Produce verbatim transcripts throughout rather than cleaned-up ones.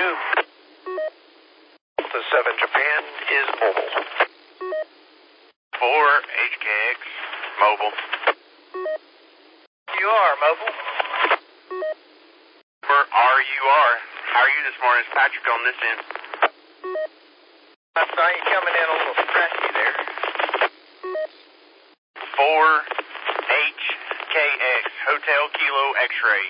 two. The seven Japan is mobile. four H K X, mobile. You are mobile. For R U R. How are you this morning? It's Patrick on this end. I saw you coming in a little scratchy there. four H K X, Hotel Kilo X-ray.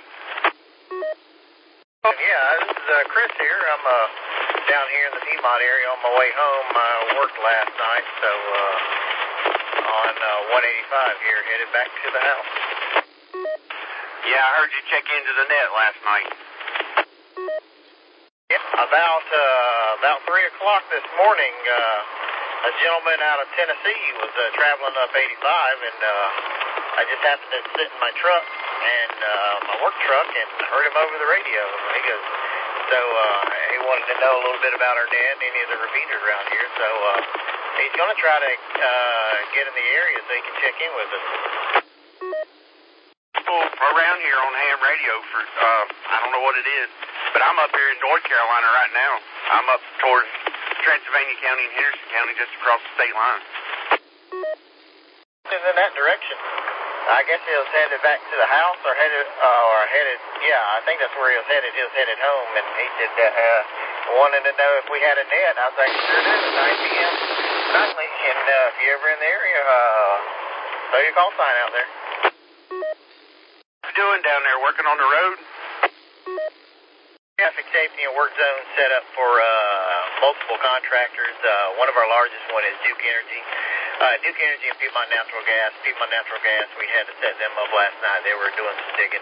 Oh, yeah, this is uh, Chris here. I'm uh, down here in the Piedmont area on my way home. I worked last night, so uh, on uh, one eighty-five here, headed back to the house. Yeah, I heard you check into the net last night. Yeah, about uh, about three o'clock this morning, uh, a gentleman out of Tennessee was uh, traveling up eighty-five, and uh, I just happened to sit in my truck, and uh, my work truck, and heard him over the radio. He goes, so uh, he wanted to know a little bit about our net and any of the repeaters around here, so uh, he's going to try to uh, get in the area so he can check in with us. People around here on ham radio for, uh, I don't know what it is, but I'm up here in North Carolina right now. I'm up towards Transylvania County and Henderson County, just across the state line. In that direction. I guess he was headed back to the house, or headed, uh, or headed, yeah, I think that's where he was headed. He was headed home, and he said, uh, uh, wanted to know if we had a net. I was like, sure do, at nine p m nightly, and uh, if you're ever in the area, uh, throw your call sign out there. What you doing down there, working on the road? Traffic safety and work zone set up for uh, multiple contractors. Uh, one of our largest one is Duke Energy. Uh, Duke Energy and Piedmont Natural Gas. Piedmont Natural Gas, we had to set them up last night. They were doing some digging.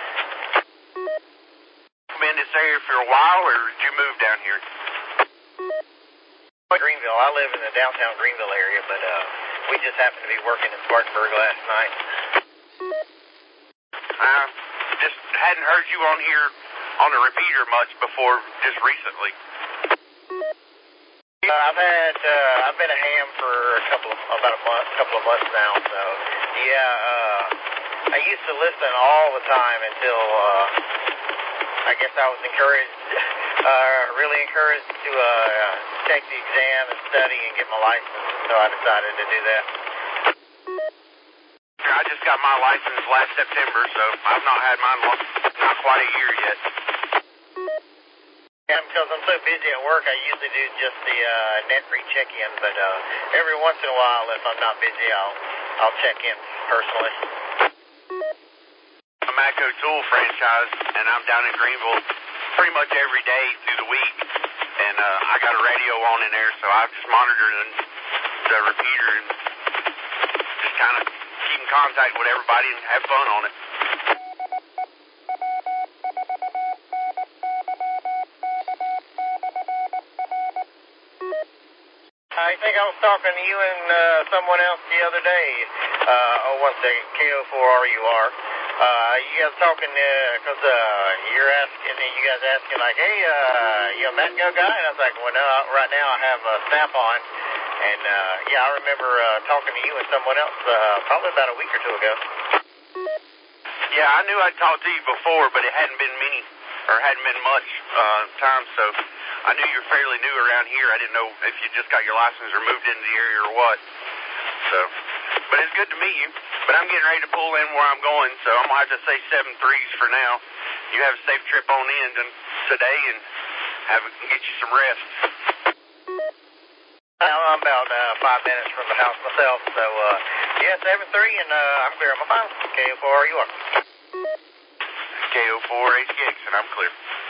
Been in this area for a while, or did you move down here? Greenville. I live in the downtown Greenville area, but uh, we just happened to be working in Spartanburg last night. I just hadn't heard you on here on the repeater much before, just recently. Uh, I've had, uh, I've been a ham for a couple of, about a month, couple of months now, so, yeah, uh, I used to listen all the time until, uh, I guess I was encouraged, uh, really encouraged to, uh, take the exam and study and get my license, so I decided to do that. I just got my license last September, so I've not had mine long, not quite a year yet. Yeah, because I'm so busy at work, I usually do just the uh, net free check-in, but uh, every once in a while, if I'm not busy, I'll I'll check in personally. I'm Matco Tool franchise, and I'm down in Greenville pretty much every day through the week, and uh, I got a radio on in there, so I just monitor the, the repeater and just kind of keep in contact with everybody and have fun on it. I think I was talking to you and uh, someone else the other day. Uh, oh, one second, K O four R U R. Uh, you guys talking, because uh, uh, you're asking, you guys asking like, hey, uh, you a Matco guy? And I was like, well, no, right now I have a Snap-on. And, uh, yeah, I remember uh, talking to you and someone else uh, probably about a week or two ago. Yeah, I knew I'd talked to you before, but it hadn't been many, or hadn't been much uh, time, so I knew you were fairly new around here. I didn't know if you just got your license or moved into the area or what. So, but it's good to meet you. But I'm getting ready to pull in where I'm going, so I'm going to have to say seven threes for now. You have a safe trip on in today and have get you some rest. I'm about uh, five minutes from the house myself, so uh, yeah, seven three, and uh, I'm clear on my phone. K O four R U R. K O four H K X, and I'm clear.